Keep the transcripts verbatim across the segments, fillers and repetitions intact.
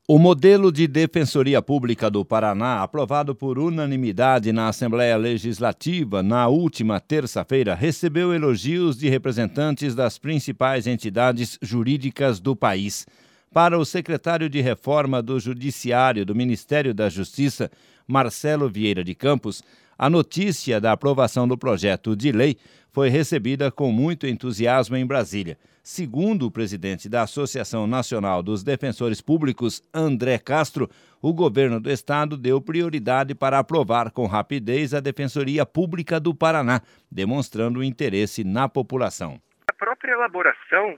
O modelo de Defensoria Pública do Paraná, aprovado por unanimidade na Assembleia Legislativa na última terça-feira, recebeu elogios de representantes das principais entidades jurídicas do país. Para o secretário de Reforma do Judiciário do Ministério da Justiça, Marcelo Vieira de Campos, a notícia da aprovação do projeto de lei foi recebida com muito entusiasmo em Brasília. Segundo o presidente da Associação Nacional dos Defensores Públicos, André Castro, o governo do estado deu prioridade para aprovar com rapidez a Defensoria Pública do Paraná, demonstrando interesse na população. A própria elaboração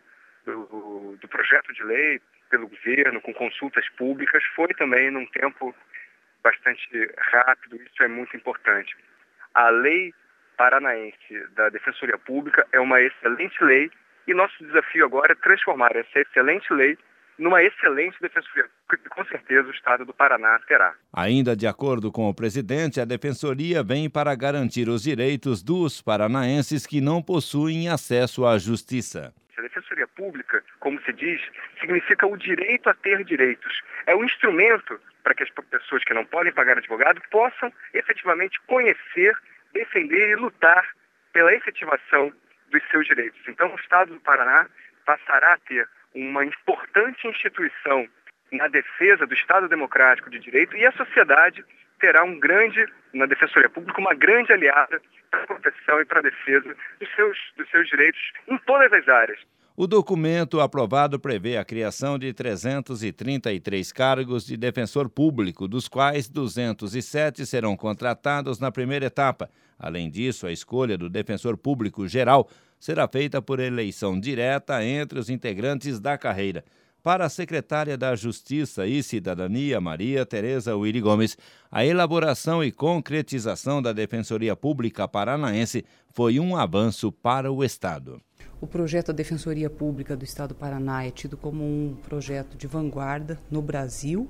do, do projeto de lei pelo governo, com consultas públicas, foi também num tempo bastante rápido, isso é muito importante. A lei paranaense da Defensoria Pública é uma excelente lei e nosso desafio agora é transformar essa excelente lei numa excelente Defensoria Pública que com certeza o estado do Paraná terá. Ainda de acordo com o presidente, a Defensoria vem para garantir os direitos dos paranaenses que não possuem acesso à justiça. A Defensoria Pública, como se diz, significa o direito a ter direitos. É um instrumento para que as pessoas que não podem pagar advogado possam efetivamente conhecer, defender e lutar pela efetivação dos seus direitos. Então, o estado do Paraná passará a ter uma importante instituição na defesa do Estado Democrático de Direito e a sociedade terá um grande, na Defensoria Pública, uma grande aliada para a proteção e para a defesa dos seus, dos seus direitos em todas as áreas. O documento aprovado prevê a criação de trezentos e trinta e três cargos de defensor público, dos quais duzentos e sete serão contratados na primeira etapa. Além disso, a escolha do defensor público geral será feita por eleição direta entre os integrantes da carreira. Para a secretária da Justiça e Cidadania, Maria Tereza Willy Gomes, a elaboração e concretização da Defensoria Pública Paranaense foi um avanço para o Estado. O projeto da Defensoria Pública do Estado do Paraná é tido como um projeto de vanguarda no Brasil,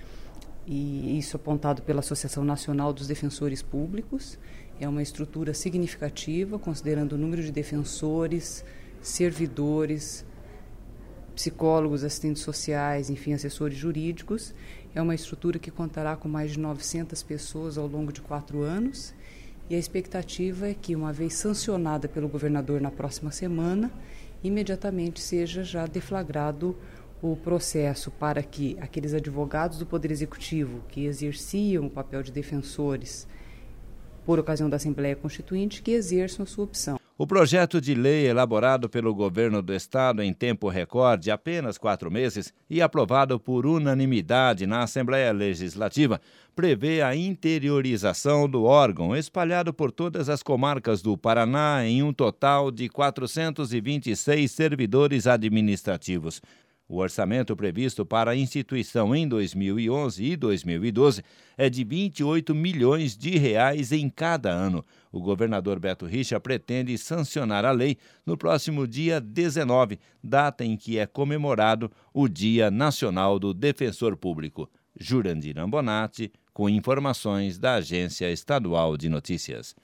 e isso apontado pela Associação Nacional dos Defensores Públicos. É uma estrutura significativa, considerando o número de defensores, servidores, psicólogos, assistentes sociais, enfim, assessores jurídicos. É uma estrutura que contará com mais de novecentas pessoas ao longo de quatro anos. E a expectativa é que, uma vez sancionada pelo governador na próxima semana, imediatamente seja já deflagrado o processo para que aqueles advogados do Poder Executivo que exerciam o papel de defensores por ocasião da Assembleia Constituinte, que exerçam a sua opção. O projeto de lei, elaborado pelo governo do estado em tempo recorde, apenas quatro meses, e aprovado por unanimidade na Assembleia Legislativa, prevê a interiorização do órgão, espalhado por todas as comarcas do Paraná, em um total de quatrocentos e vinte e seis servidores administrativos. O orçamento previsto para a instituição em dois mil e onze e dois mil e doze é de vinte e oito milhões de reais em cada ano. O governador Beto Richa pretende sancionar a lei no próximo dia dezenove, data em que é comemorado o Dia Nacional do Defensor Público. Jurandir Ambonati, com informações da Agência Estadual de Notícias.